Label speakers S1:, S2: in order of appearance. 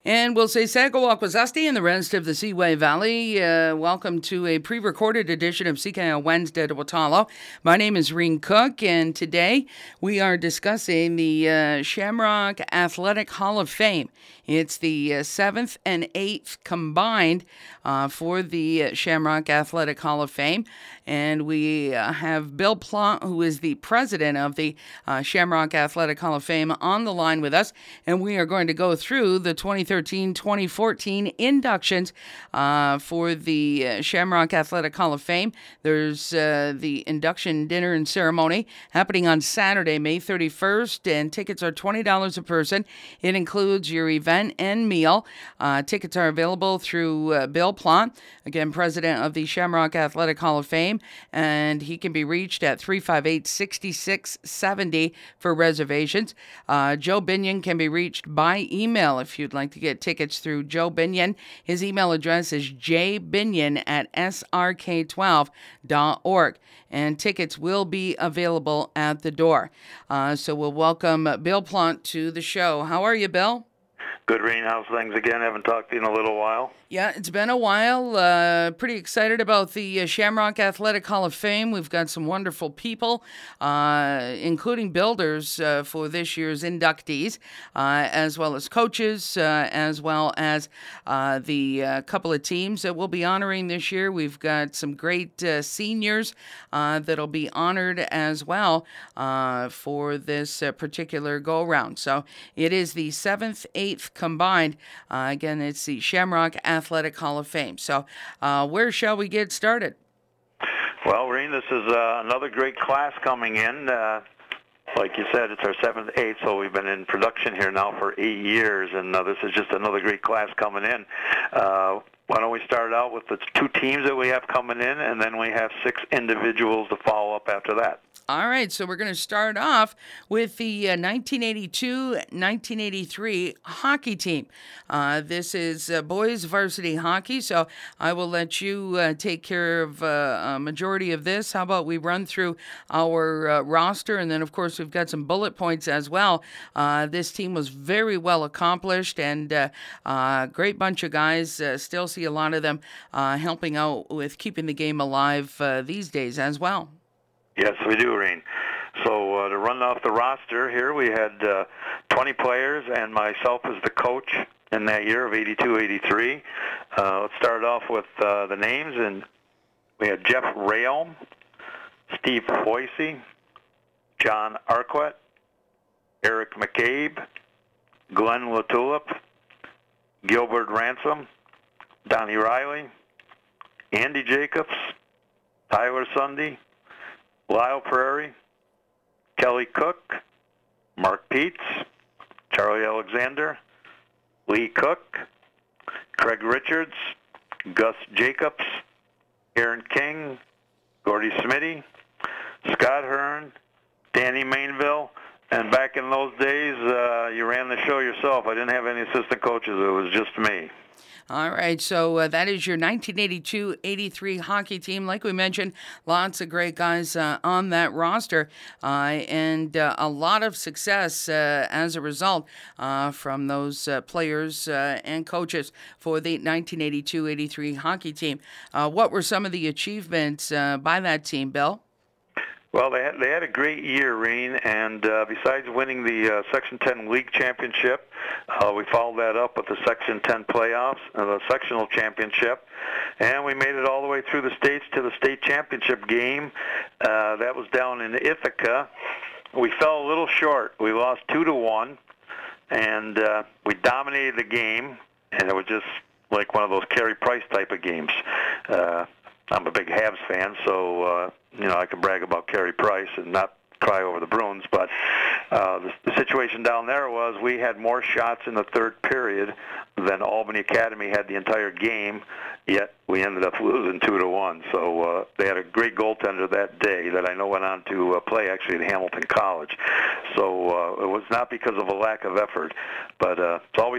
S1: And we'll say Sagawak Wazasti and the rest of the Seaway Valley. Welcome to a pre-recorded edition of CKO Wednesday to Watalo. My name is Reen Cook, and today we are discussing the Shamrock Athletic Hall of Fame. It's the 7th and 8th combined for the Shamrock Athletic Hall of Fame. And we have Bill Plante, who is the president of the Shamrock Athletic Hall of Fame, on the line with us. And we are going to go through the 2013-2014 inductions for the Shamrock Athletic Hall of Fame. There's the induction dinner and ceremony happening on Saturday, May 31st, and tickets are $20 a person. It includes your event and meal. Tickets are available through Bill Plante, again, president of the Shamrock Athletic Hall of Fame, and he can be reached at 358-6670 for reservations. Joe Binion can be reached by email if you'd like to get tickets through Joe Binion. His email address is jbinion@srk12.org, and tickets will be available at the door. So we'll welcome Bill Plante to the show. How are you, Bill?
S2: Good, Reen. How's things again? Haven't talked to you in a little while.
S1: Yeah, it's been a while. Pretty excited about the Shamrock Athletic Hall of Fame. We've got some wonderful people, including builders for this year's inductees, as well as coaches, as well as the couple of teams that we'll be honoring this year. We've got some great seniors that'll be honored as well for this particular go-around. So it is the 7th, 8th combined. Again, it's the Shamrock Athletic Hall of Fame. So where shall we get started?
S2: Well, Reen, this is another great class coming in. Like you said, it's our 7th, 8th, so we've been in production here now for 8 years, and this is just another great class coming in. Why don't we start out with the 2 teams that we have coming in, and then we have 6 individuals to follow up after that.
S1: All right, so we're going to start off with the 1982-1983 hockey team. This is boys varsity hockey, so I will let you take care of a majority of this. How about we run through our roster, and then, of course, we've got some bullet points as well. This team was very well accomplished, and great bunch of guys. Still see a lot of them helping out with keeping the game alive these days as well.
S2: Yes, we do, Reen. So to run off the roster here, we had 20 players and myself as the coach in that year of 82-83. Let's start off with the names, and we had Jeff Rayom, Steve Foisey, John Arquette, Eric McCabe, Glenn LaTulip, Gilbert Ransom, Donnie Riley, Andy Jacobs, Tyler Sunday, Lyle Prairie, Kelly Cook, Mark Peets, Charlie Alexander, Lee Cook, Craig Richards, Gus Jacobs, Aaron King, Gordy Smitty, Scott Hearn, Danny Mainville, and back in those days, you ran the show yourself. I didn't have any assistant coaches. It was just me.
S1: All right, so that is your 1982-83 hockey team. Like we mentioned, lots of great guys on that roster, and a lot of success as a result from those players and coaches for the 1982-83 hockey team. What were some of the achievements by that team, Bill?
S2: Well, they had a great year, Reen, and besides winning the Section 10 League Championship, we followed that up with the Section 10 playoffs, the sectional championship, and we made it all the way through the states to the state championship game. That was down in Ithaca. We fell a little short. We lost 2-1, and we dominated the game, and it was just like one of those Carey Price type of games. I'm a big Habs fan, so I can brag about Carey Price and not cry over the Bruins. But the situation down there was we had more shots in the third period than Albany Academy had the entire game, yet we ended up losing 2-1. So they had a great goaltender that day that I know went on to play actually at Hamilton College. So it was not because of a lack of effort, but it's always